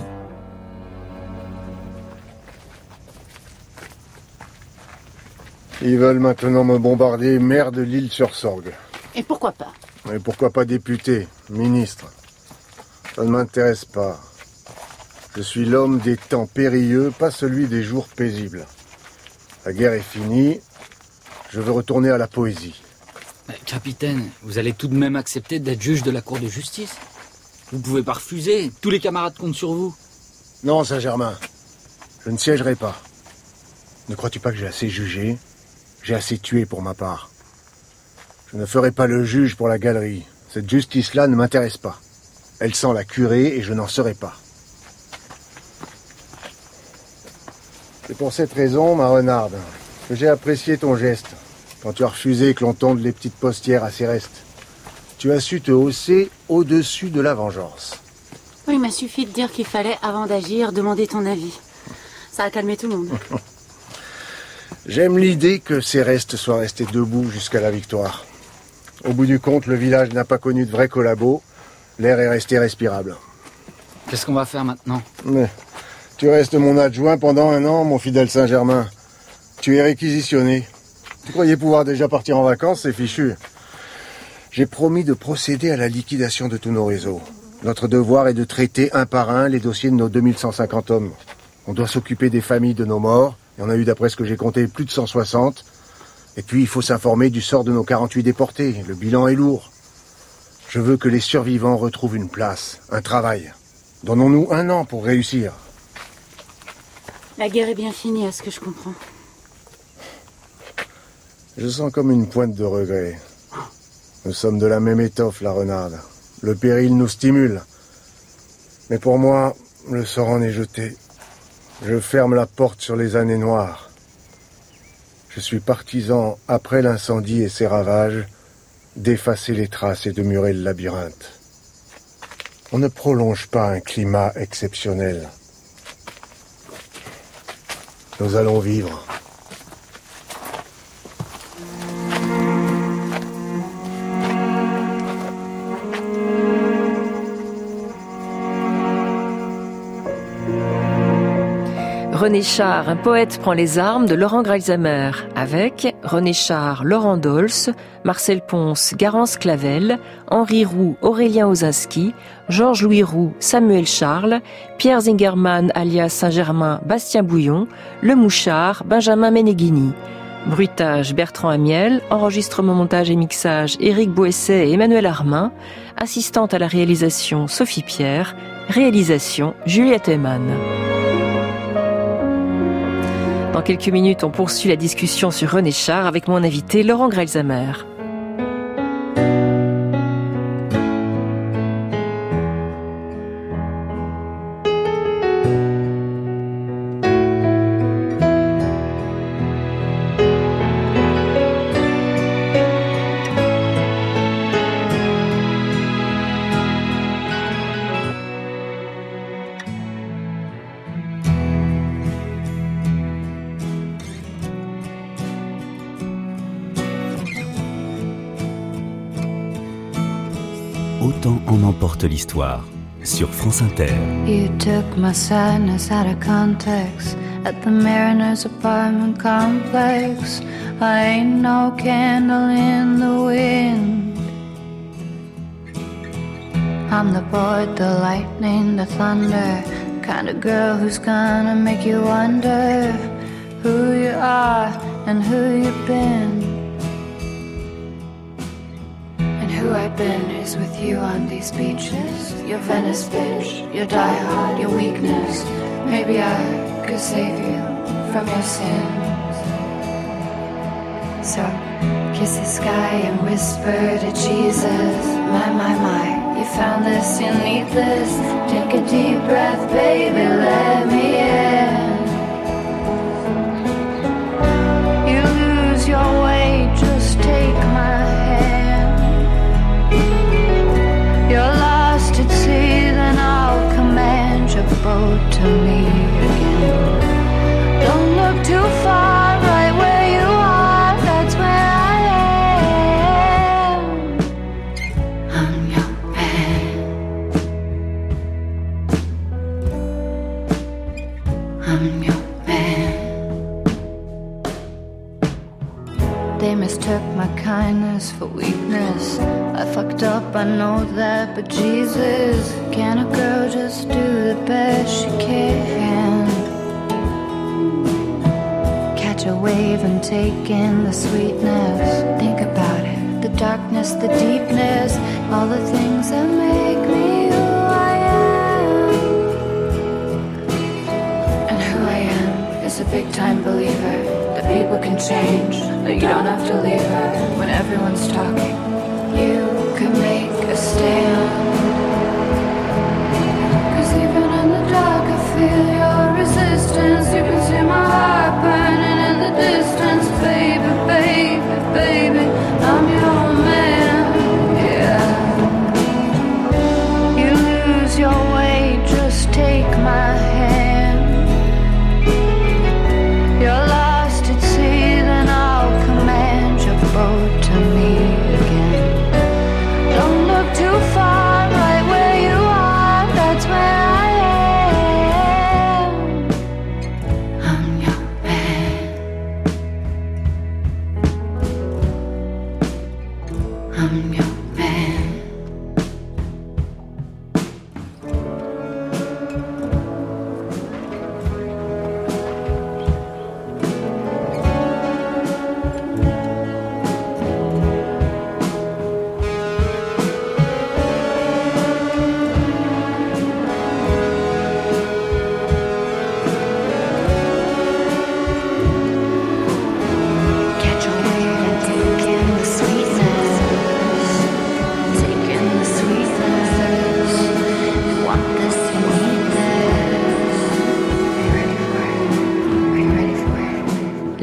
H: Ils veulent maintenant me bombarder maire de l'Île-sur-Sorgue.
F: Et pourquoi pas?
H: Et pourquoi pas député, ministre? Ça ne m'intéresse pas. Je suis l'homme des temps périlleux, pas celui des jours paisibles. La guerre est finie. Je veux retourner à la poésie.
I: Capitaine, vous allez tout de même accepter d'être juge de la Cour de justice? Vous pouvez pas refuser. Tous les camarades comptent sur vous.
H: Non, Saint-Germain. Je ne siégerai pas. Ne crois-tu pas que j'ai assez jugé? J'ai assez tué pour ma part. Je ne ferai pas le juge pour la galerie. Cette justice-là ne m'intéresse pas. Elle sent la curée et je n'en serai pas. C'est pour cette raison, ma renarde, que j'ai apprécié ton geste. Quand tu as refusé que l'on tonde les petites postières à Cérès. Tu as su te hausser au-dessus de la vengeance.
F: Oui, il m'a suffi de dire qu'il fallait, avant d'agir, demander ton avis. Ça a calmé tout le monde.
H: J'aime l'idée que Cérès soit resté debout jusqu'à la victoire. Au bout du compte, le village n'a pas connu de vrai collabo. L'air est resté respirable.
I: Qu'est-ce qu'on va faire maintenant?
H: Mais tu restes mon adjoint pendant 1 an, mon fidèle Saint-Germain. Tu es réquisitionné. Tu croyais pouvoir déjà partir en vacances, c'est fichu. J'ai promis de procéder à la liquidation de tous nos réseaux. Notre devoir est de traiter un par un les dossiers de nos 2150 hommes. On doit s'occuper des familles de nos morts. Il y en a eu, d'après ce que j'ai compté, plus de 160. Et puis, il faut s'informer du sort de nos 48 déportés. Le bilan est lourd. Je veux que les survivants retrouvent une place, un travail. Donnons-nous 1 an pour réussir.
F: La guerre est bien finie, à ce que je comprends.
H: Je sens comme une pointe de regret. Nous sommes de la même étoffe, la renarde. Le péril nous stimule. Mais pour moi, le sort en est jeté. Je ferme la porte sur les années noires. Je suis partisan, après l'incendie et ses ravages, d'effacer les traces et de murer le labyrinthe. On ne prolonge pas un climat exceptionnel. Nous allons vivre.
A: René Char, un poète prend les armes de Laurent Greilshamer, avec René Char, Laurent Dolce, Marcel Ponce, Garance Clavel, Henri Roux, Aurélien Ozinski, Georges-Louis Roux, Samuel Charles, Pierre Zingerman alias Saint-Germain, Bastien Bouillon, Le Mouchard, Benjamin Meneghini. Bruitage Bertrand Amiel, enregistrement, montage et mixage Éric Boesset et Emmanuel Armin, assistante à la réalisation Sophie Pierre, réalisation Juliette Heyman. Dans quelques minutes, on poursuit la discussion sur René Char avec mon invité Laurent Greilshamer.
B: Autant en emporte l'histoire sur France Inter.
K: You took my sadness out of context at the Mariners apartment complex. I ain't no candle in the wind. I'm the board, the lightning, the thunder, kind of girl who's gonna make you wonder who you are and who you've been. Who I've been is with you on these beaches. Your Venice bitch, your diehard, your weakness. Maybe I could save you from your sins. So kiss the sky and whisper to Jesus. My, you found this, you need this. Take a deep breath, baby, let me in. You lose your way, just take my hand. You're lost at sea, then I'll command your boat to me again. Don't look too far, right where you are, that's where I am. I'm your man. I'm your man. They mistook my kindness for weakness. I fucked up, I know that, but Jesus, can a girl just do the best she can? Catch a wave and take in the sweetness. Think about it, the darkness, the deepness, all the things that make me who I am. And who I am is a big time believer that people can change, that you don't have to leave her when everyone's talking. You can make a stand. 'Cause even in the dark I feel your resistance. You can see my heart burning in the distance. Baby, baby, baby, I'm your man, yeah. You lose your way, just take my hand. You're lost at sea, then I'll command your boat to me again.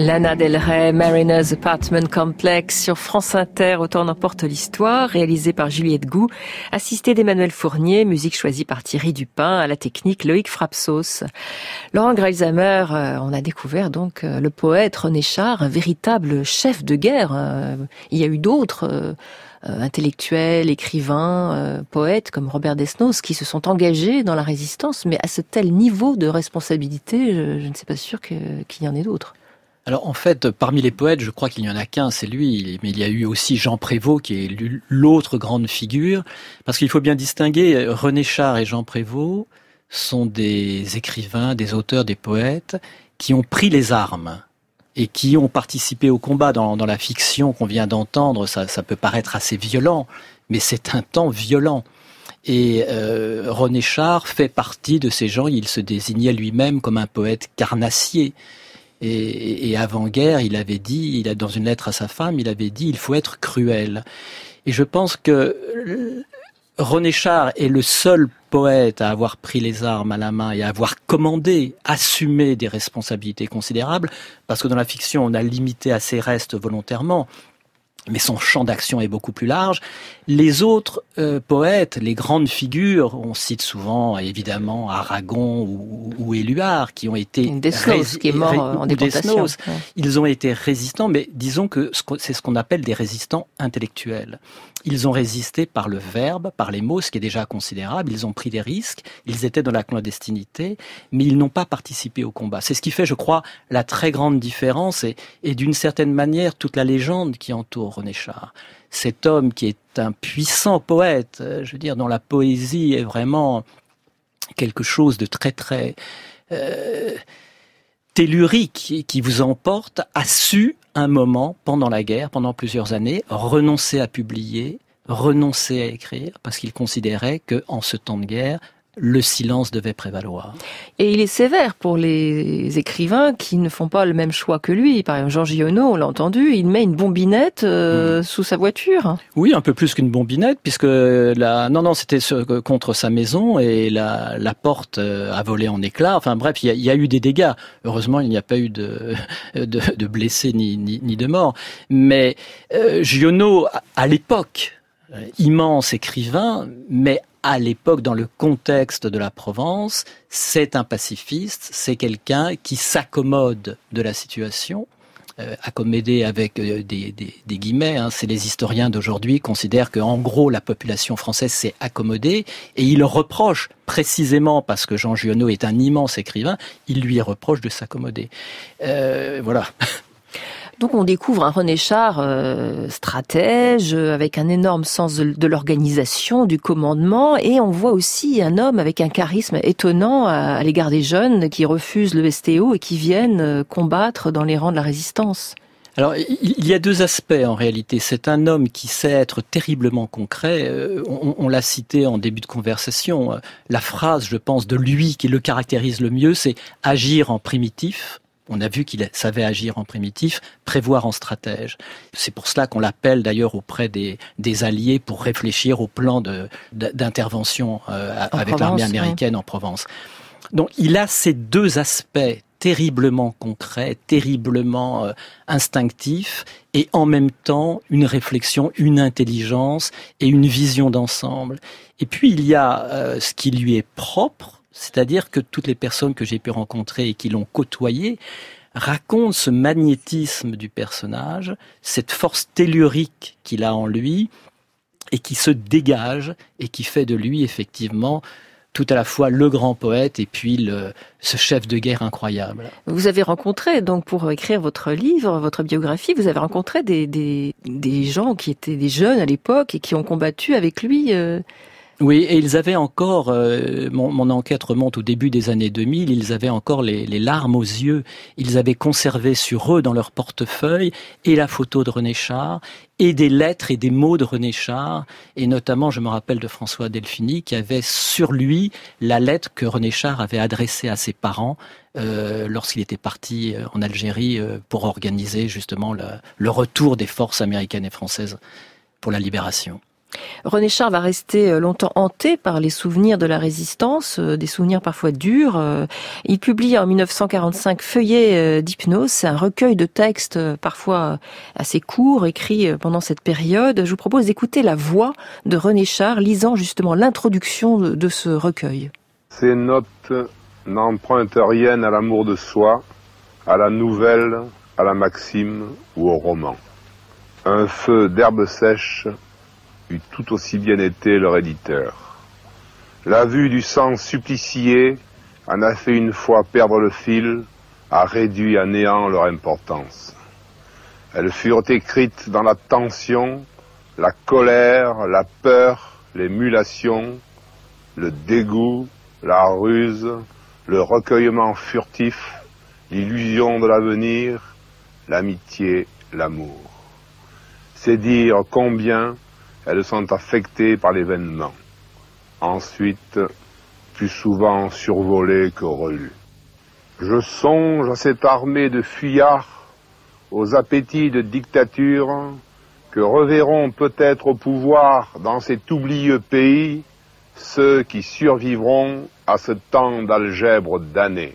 A: Lana Del Rey, Mariner's Apartment Complex sur France Inter, Autant n'emporte l'histoire, réalisé par Juliette Gou, assistée d'Emmanuel Fournier, musique choisie par Thierry Dupin, à la technique Loïc Frapsos. Laurent Greilsheimer, on a découvert donc le poète René Char, un véritable chef de guerre. Il y a eu d'autres intellectuels, écrivains, poètes comme Robert Desnos qui se sont engagés dans la résistance, mais à ce tel niveau de responsabilité, je ne suis pas sûre qu'il y en ait d'autres.
C: Alors en fait, parmi les poètes, je crois qu'il n'y en a qu'un, c'est lui. Mais il y a eu aussi Jean Prévost, qui est l'autre grande figure. Parce qu'il faut bien distinguer, René Char et Jean Prévost sont des écrivains, des auteurs, des poètes qui ont pris les armes et qui ont participé au combat. Dans la fiction qu'on vient d'entendre, ça peut paraître assez violent, mais c'est un temps violent. Et René Char fait partie de ces gens. Il se désignait lui-même comme un poète carnassier. Et avant-guerre, il avait dit, dans une lettre à sa femme, il avait dit « il faut être cruel ». Et je pense que René Char est le seul poète à avoir pris les armes à la main et à avoir commandé, assumé des responsabilités considérables, parce que dans la fiction, on a limité à ses restes volontairement, mais son champ d'action est beaucoup plus large. Les autres poètes, les grandes figures, on cite souvent évidemment Aragon ou Éluard, qui ont été
A: Desnos, qui est mort en déportation.
C: Ils ont été résistants, mais disons que c'est ce qu'on appelle des résistants intellectuels. Ils ont résisté par le verbe, par les mots, ce qui est déjà considérable. Ils ont pris des risques, ils étaient dans la clandestinité, mais ils n'ont pas participé au combat. C'est ce qui fait, je crois, la très grande différence et d'une certaine manière toute la légende qui entoure René Char. Cet homme qui est un puissant poète, je veux dire, dont la poésie est vraiment quelque chose de très très tellurique qui vous emporte, a su un moment, pendant la guerre, pendant plusieurs années, renoncer à publier, renoncer à écrire, parce qu'il considérait qu'en ce temps de guerre, le silence devait prévaloir.
A: Et il est sévère pour les écrivains qui ne font pas le même choix que lui. Par exemple, Jean Giono, on l'a entendu, il met une bombinette sous sa voiture.
C: Oui, un peu plus qu'une bombinette, puisque c'était contre sa maison et la porte a volé en éclats. Enfin bref, il y a eu des dégâts. Heureusement, il n'y a pas eu de blessés ni de morts. Mais Giono, à l'époque, immense écrivain, mais à l'époque, dans le contexte de la Provence, c'est un pacifiste, c'est quelqu'un qui s'accommode de la situation, accommodé avec des guillemets, c'est les historiens d'aujourd'hui considèrent qu'en gros la population française s'est accommodée, et il reproche, précisément parce que Jean Giono est un immense écrivain, il lui reproche de s'accommoder. Voilà.
A: Donc on découvre un René Char stratège, avec un énorme sens de l'organisation, du commandement, et on voit aussi un homme avec un charisme étonnant à l'égard des jeunes qui refusent le STO et qui viennent combattre dans les rangs de la résistance.
C: Alors, il y a deux aspects en réalité. C'est un homme qui sait être terriblement concret. On l'a cité en début de conversation. La phrase, je pense, de lui qui le caractérise le mieux, c'est « agir en primitif ». On a vu qu'il savait agir en primitif, prévoir en stratège. C'est pour cela qu'on l'appelle d'ailleurs auprès des alliés pour réfléchir au plan d'intervention avec l'armée américaine en Provence. Donc il a ces deux aspects terriblement concrets, terriblement instinctifs, et en même temps une réflexion, une intelligence et une vision d'ensemble. Et puis il y a ce qui lui est propre, c'est-à-dire que toutes les personnes que j'ai pu rencontrer et qui l'ont côtoyé racontent ce magnétisme du personnage, cette force tellurique qu'il a en lui et qui se dégage et qui fait de lui effectivement tout à la fois le grand poète et puis ce chef de guerre incroyable.
A: Vous avez rencontré, donc pour écrire votre livre, votre biographie, vous avez rencontré des gens qui étaient des jeunes à l'époque et qui ont combattu avec lui.
C: Oui, et ils avaient encore, mon enquête remonte au début des années 2000, ils avaient encore les larmes aux yeux. Ils avaient conservé sur eux, dans leur portefeuille, et la photo de René Char, et des lettres et des mots de René Char, et notamment, je me rappelle de François Delphini, qui avait sur lui la lettre que René Char avait adressée à ses parents lorsqu'il était parti en Algérie pour organiser justement le retour des forces américaines et françaises pour la libération.
A: René Char va rester longtemps hanté par les souvenirs de la résistance, des souvenirs parfois durs. Il publie en 1945 Feuillets d'hypnose, c'est un recueil de textes parfois assez courts, écrits pendant cette période. Je vous propose d'écouter la voix de René Char lisant justement l'introduction de ce recueil.
L: Ces notes n'empruntent rien à l'amour de soi, à la nouvelle, à la maxime ou au roman. Un feu d'herbe sèche eût tout aussi bien été leur éditeur. La vue du sang supplicié en a fait une fois perdre le fil, a réduit à néant leur importance. Elles furent écrites dans la tension, la colère, la peur, l'émulation, le dégoût, la ruse, le recueillement furtif, l'illusion de l'avenir, l'amitié, l'amour. C'est dire combien elles sont affectées par l'événement. Ensuite, plus souvent survolées que relues. Je songe à cette armée de fuyards, aux appétits de dictature, que reverront peut-être au pouvoir dans cet oublieux pays ceux qui survivront à ce temps d'algèbre damné.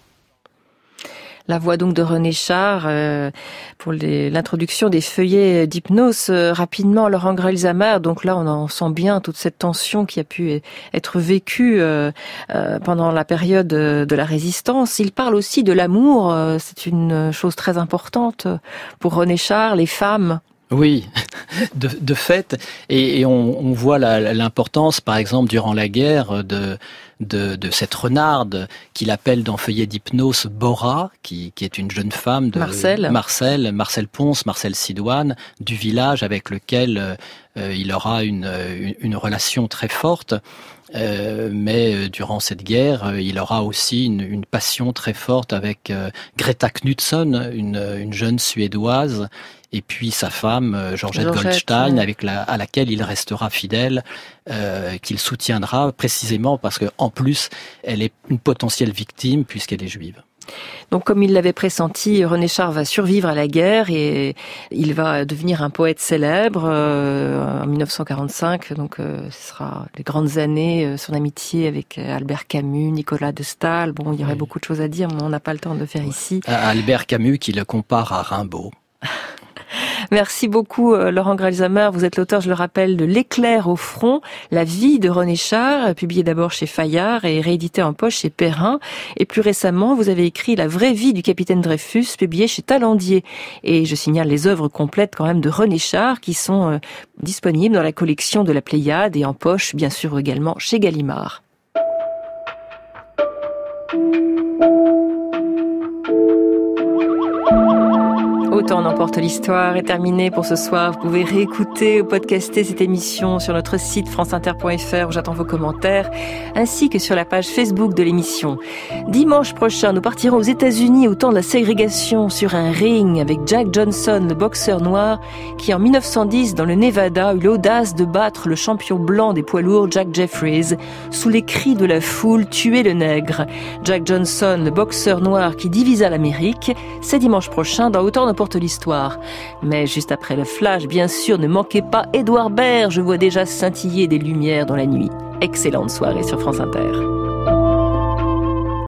A: La voix donc de René Char pour l'introduction des Feuillets d'hypnose. Rapidement, Laurent Grelzamer, donc là on en sent bien toute cette tension qui a pu être vécue pendant la période de la résistance. Il parle aussi de l'amour, c'est une chose très importante pour René Char, les femmes.
C: Oui, de fait, et on voit l'importance, par exemple, durant la guerre, de cette renarde qu'il appelle dans Feuillets d'hypnose Bora, qui est une jeune femme de Marcel Ponce, Marcel Sidoine, du village avec lequel il aura une relation très forte. Mais durant cette guerre, il aura aussi une passion très forte avec Greta Knutson, une jeune Suédoise, et puis sa femme Georgette Goldstein, à laquelle il restera fidèle, qu'il soutiendra précisément parce que en plus elle est une potentielle victime puisqu'elle est juive.
A: Donc comme il l'avait pressenti, René Char va survivre à la guerre et il va devenir un poète célèbre en 1945. Donc ce sera les grandes années, son amitié avec Albert Camus, Nicolas de Staël. Bon, il y aurait beaucoup de choses à dire, mais on n'a pas le temps de le faire ici.
C: Albert Camus qui le compare à Rimbaud.
A: Merci beaucoup Laurent Grelzamer. Vous êtes l'auteur, je le rappelle, de L'éclair au front, la vie de René Char, publié d'abord chez Fayard et réédité en poche chez Perrin. Et plus récemment, vous avez écrit La vraie vie du capitaine Dreyfus, publié chez Talandier. Et je signale les œuvres complètes quand même de René Char qui sont disponibles dans la collection de la Pléiade et en poche, bien sûr également chez Gallimard. Autant en emporte l'histoire est terminée pour ce soir. Vous pouvez réécouter ou podcaster cette émission sur notre site franceinter.fr où j'attends vos commentaires, ainsi que sur la page Facebook de l'émission. Dimanche prochain, nous partirons aux États-Unis au temps de la ségrégation sur un ring avec Jack Johnson, le boxeur noir, qui en 1910, dans le Nevada, eut l'audace de battre le champion blanc des poids lourds, Jack Jeffries, sous les cris de la foule « Tuez le nègre ». Jack Johnson, le boxeur noir qui divisa l'Amérique, c'est dimanche prochain dans Autant n'importe l'histoire. Mais juste après le flash, bien sûr, ne manquez pas Édouard Baird, je vois déjà scintiller des lumières dans la nuit. Excellente soirée sur France Inter.